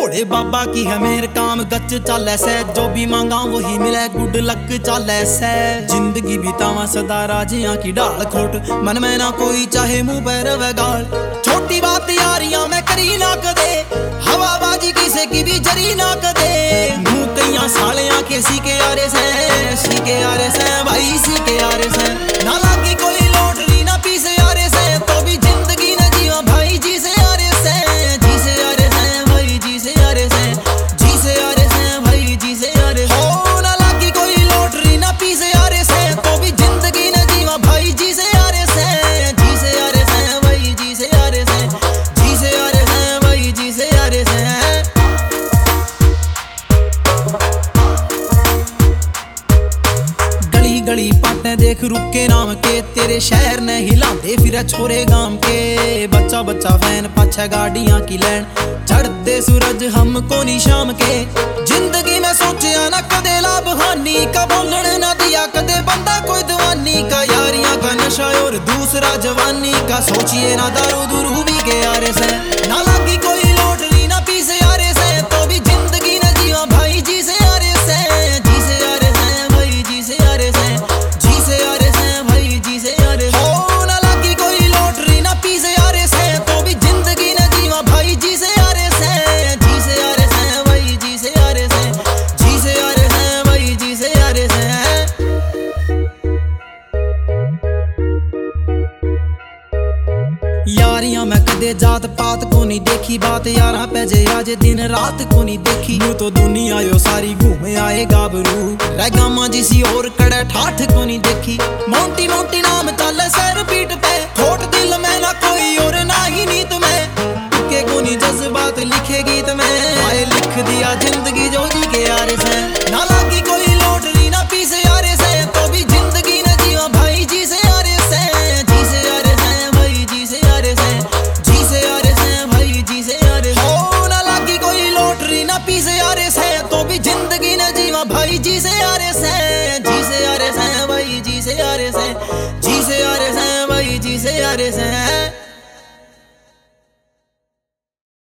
भोले बाबा की है मेरे काम गच चाले से, जो भी मांगा वही मिले गुड लक चाले से। जिंदगी बितावा सदा राजियां की डाल खोट, मन में ना कोई चाहे मुंह पे रवे गाल। छोटी बात यारियां मैं करी ना कदे, हवाबाजी किसे की भी जरी ना कदे। मुंह कईया सालियां के सी के यारे से भाई सी के यारे से। ना लागी कोई लॉटरी ना पीसे यारे से, तो भी जिंदगी न जीवा भाई जी से यारे से। जी से यारे से भाई जी से यारे से, जी से यारे से भाई जी से यारे से। हो ना लागी कोई लॉटरी ना पीसे यारे से, तो भी जिंदगी न जीवा भाई जी से यारे से। जी से यारे से भाई जी से यारे से, जी से यारे से भाई जी से यारे से। गली पाटे देख रुके नाम के, तेरे शहर ने हिलाते फिर छोरे गांव के। बच्चा बच्चा फैन पाछे गाड़ियां की लैन, चढ़ते सूरज हमको नी शाम के। जिंदगी में सोचिया ना कदे लाभ हानि का, बोलने ना दिया कदे बंदा कोई दीवानी का। यारियां का नशा और दूसरा जवानी का, सोचिए ना दारू दूरू भी के यारे से। ना लागी कोई लॉटरी ना पीसे यारे से, तो भी जिंदगी न जीवा भाई जी से यारे से। जी से यारे से भाई जी से यारे से, जी से यारे से भाई जी से यारे से। हो ना लागी कोई लॉटरी ना पीसे यारे से, तो भी जिंदगी न जीवा भाई जी से यारे से। जी से यारे से भाई जी से यारे से, जी से यारे से भाई जी से यारे से। यारियां मैं कदे जात पात को नहीं देखी, बात यारा पे जे आज दिन रात को नहीं देखी। यूं तो दुनिया यो सारी घूमे आए गाबरू, रैगा माजी सी और कड़े ठाठ को नहीं देखी। मोंटी मोंटी नाम चले सर पीठ पे, खोट दिल में ना कोई और ना ही नीत में। के को नहीं जज्बात लिखे गीत में, आए लिख दिया जिंदगी जो जी के यारे से। ना लागी कोई लॉटरी ना पीसे यारे से, तो भी जिंदगी न जीवा भाई जी से यारे से। जी से यारे से भाई जी से यारे से, जी से यारे से भाई जी से यारे से। हो ना लागी कोई लॉटरी ना पीसे यारे से, तो भी जिंदगी न जीवा भाई जी से यारे से। जी से यारे से भाई जी से यारे से, जी से यारे से भाई जी से यारे से।